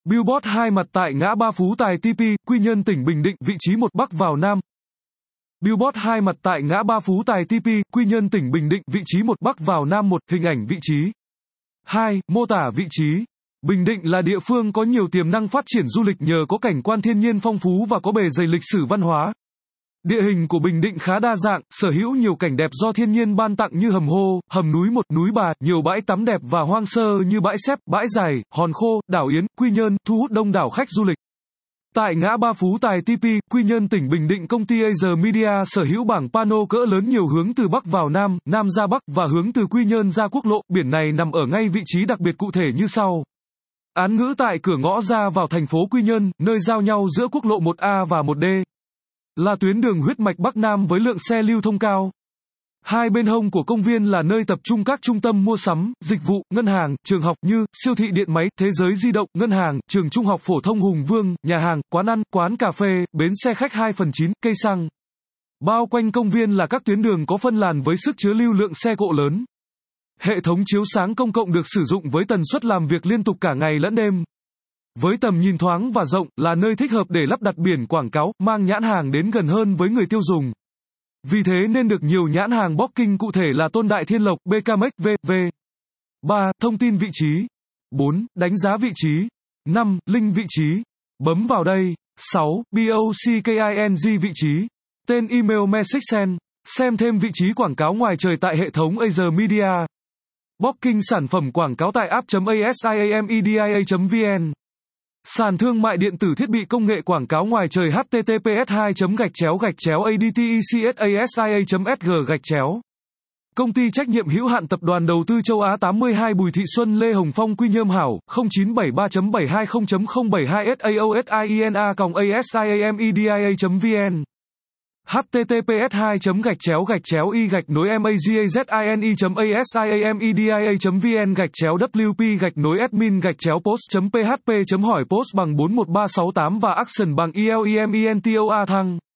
Billboard hai mặt tại ngã ba Phú Tài TP, Quy Nhơn tỉnh Bình Định, vị trí 1 Bắc vào Nam. Billboard hai mặt tại ngã ba Phú Tài TP, Quy Nhơn tỉnh Bình Định, vị trí 1 Bắc vào Nam. 1. Hình ảnh vị trí. 2. Mô tả vị trí. Bình Định là địa phương có nhiều tiềm năng phát triển du lịch nhờ có cảnh quan thiên nhiên phong phú và có bề dày lịch sử văn hóa. Địa hình của Bình Định khá đa dạng, sở hữu nhiều cảnh đẹp do thiên nhiên ban tặng như hầm Hô, hầm núi Một, núi Bà, nhiều bãi tắm đẹp và hoang sơ như bãi Xép, bãi Dài, Hòn Khô, đảo Yến, Quy Nhơn, thu hút đông đảo khách du lịch. Tại ngã ba Phú Tài TP, Quy Nhơn tỉnh Bình Định, công ty Asia Media sở hữu bảng pano cỡ lớn nhiều hướng từ Bắc vào Nam, Nam ra Bắc và hướng từ Quy Nhơn ra quốc lộ. Biển này nằm ở ngay vị trí đặc biệt cụ thể như sau. Án ngữ tại cửa ngõ ra vào thành phố Quy Nhơn, nơi giao nhau giữa quốc lộ 1A và 1D. Là tuyến đường huyết mạch Bắc Nam với lượng xe lưu thông cao. Hai bên hông của công viên là nơi tập trung các trung tâm mua sắm, dịch vụ, ngân hàng, trường học như siêu thị điện máy, Thế giới di động, ngân hàng, trường trung học phổ thông Hùng Vương, nhà hàng, quán ăn, quán cà phê, bến xe khách 2/9, cây xăng. Bao quanh công viên là các tuyến đường có phân làn với sức chứa lưu lượng xe cộ lớn. Hệ thống chiếu sáng công cộng được sử dụng với tần suất làm việc liên tục cả ngày lẫn đêm. Với tầm nhìn thoáng và rộng, là nơi thích hợp để lắp đặt biển quảng cáo, mang nhãn hàng đến gần hơn với người tiêu dùng. Vì thế nên được nhiều nhãn hàng booking cụ thể là Tôn Đại Thiên Lộc, BKMX, v.v. 3. Thông tin vị trí. 4. Đánh giá vị trí. 5. Link vị trí. Bấm vào đây. 6. BOCKING vị trí. Tên email message send. Xem thêm vị trí quảng cáo ngoài trời tại hệ thống Asia Media. Booking sản phẩm quảng cáo tại app.asiamedia.vn. Sàn thương mại điện tử thiết bị công nghệ quảng cáo ngoài trời https://adtecsasia.sg/. Công ty trách nhiệm hữu hạn tập đoàn đầu tư châu Á 82 Bùi Thị Xuân Lê Hồng Phong Quy Nhơn Hảo 0973.720.072SAOSINA.asiamedia.vn. https://i-mazia.asiamedia.vn/wp-admin-post.php/hỏi post bằng 41368 và action bằng ELEMENTOR thăng.